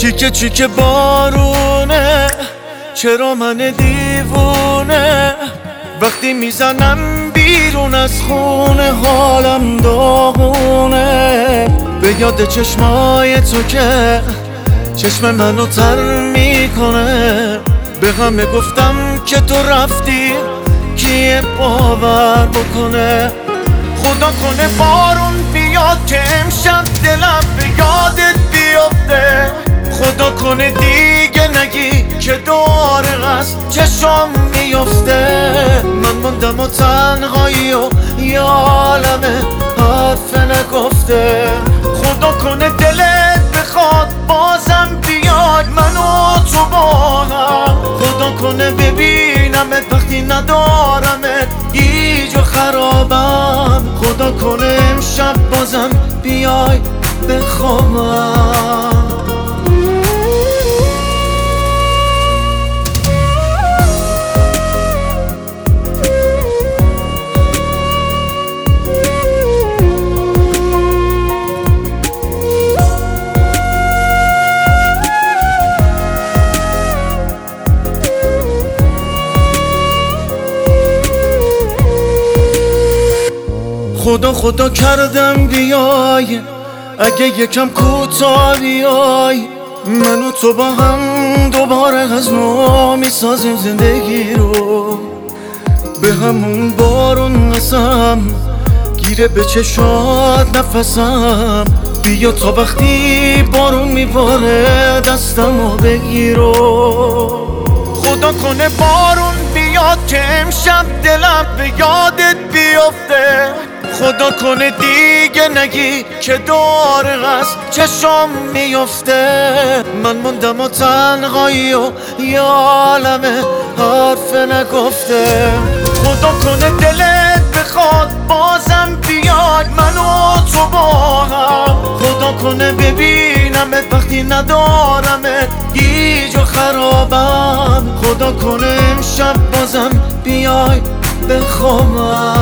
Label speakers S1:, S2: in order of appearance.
S1: چیکه چیکه بارونه، چرا من دیوونه وقتی میزنم بیرون از خونه حالم داغونه. به یاد چشمای تو که چشم منو تر میکنه، به همه گفتم که تو رفتی کیه باور بکنه. خدا کنه بارون بیاد که امشب دلم به یادت بیفته، خدا کنه دیگه نگی که دوباره از چشم میفته. من موندم و تنهایی و یه عالمه حرف نگفته. خدا کنه دلت بخواد بازم بیاد منو تو با هم، خدا کنه ببینمت وقتی ندارمت گیج و خرابم. خدا کنه امشب بازم بیای بخوابم. خدا خدا کردم بیای، اگه یکم کوتاه بیای، من و تو با هم دوباره از نو میسازیم زندگی رو. به همون بارون قسم گیره به چشات نفسم، بیا تا وقتی بارون میباره دستمو بگیرو. خدا کنه بارون بیاد که امشب دلم به یادت بیفته، خدا کنه دیگه نگی که دوباره از چشم میفته. من موندم و تنهایی و یه عالمه حرف نگفته. خدا کنه دلت بخواد بازم بیاد منو تو با هم، خدا کنه ببینمت وقتی ندارمت گیج و خرابم. خدا کنه امشب بازم بیای بخوابم.